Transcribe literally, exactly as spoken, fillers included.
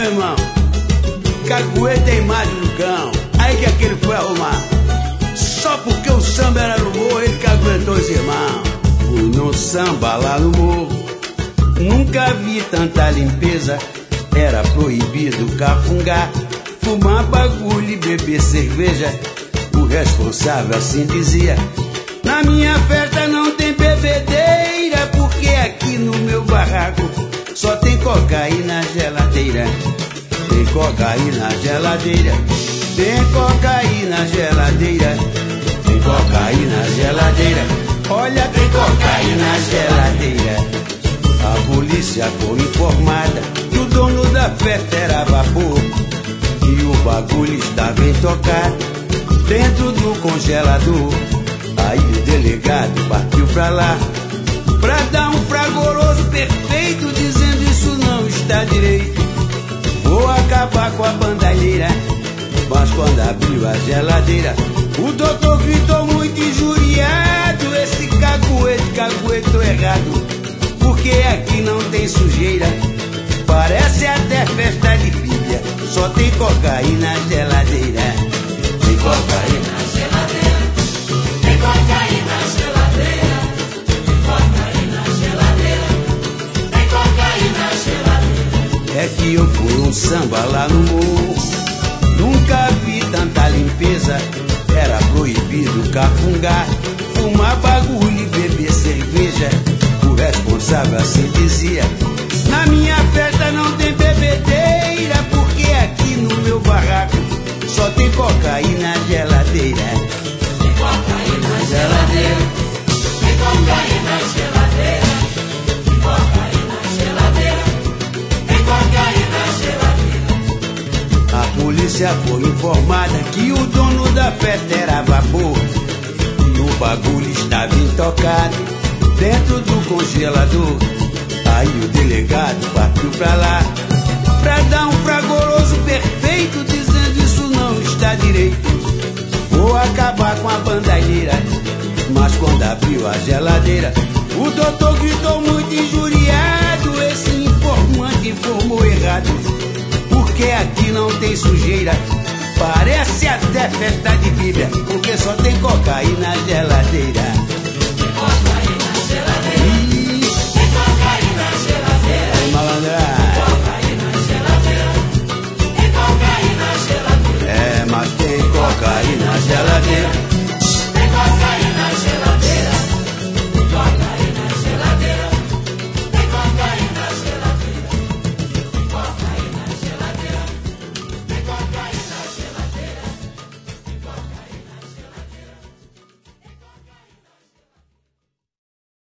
irmão. Cagueta em mais do cão. Aí que aquele foi arrumar. Só porque o samba era no morro, ele caguetou os irmãos. Fui no samba lá no morro, nunca vi tanta limpeza. Era proibido cafungar, fumar bagulho e beber cerveja. O responsável assim dizia: na minha festa não tem bebedeira, porque aqui no meu barraco só tem cocaína na geladeira. Tem cocaína na geladeira. Tem cocaína na geladeira. Tem cocaína na geladeira. Olha, tem cocaína na geladeira. A polícia foi informada que o dono da festa era vapor, e o bagulho estava intocado dentro do congelador. Aí o delegado partiu pra lá pra dar um fragoroso perfeito, dizendo: isso não está direito, vou acabar com a bandalheira. Mas quando abriu a geladeira, o doutor gritou muito injuriado: esse caguete, caguetou errado, porque aqui não tem sujeira. Parece até festa de Bíblia, só tem cocaína na geladeira. Tem cocaína na geladeira. Tem cocaína na geladeira. Tem cocaína na geladeira. Tem cocaína na geladeira. É que eu fui um samba lá no morro, nunca vi tanta limpeza. Era proibido cafungar, fumar bagulho e beber cerveja. O responsável assim dizia: na minha festa não tem bebedeira, porque aqui no meu barraco só tem cocaína na geladeira. Tem cocaína na geladeira. Tem cocaína na geladeira. Tem cocaína na geladeira. Tem cocaína na geladeira. A polícia foi informada que o dono da festa era vapor, e o bagulho estava intocado dentro do congelador. Aí o delegado partiu pra lá pra dar um fragoroso perfeito, dizendo: isso não está direito, vou acabar com a bandalheira. Mas quando abriu a geladeira, o doutor gritou muito injuriado: esse informante informou errado, porque aqui não tem sujeira. Parece até festa de Bíblia, porque só tem cocaína na geladeira.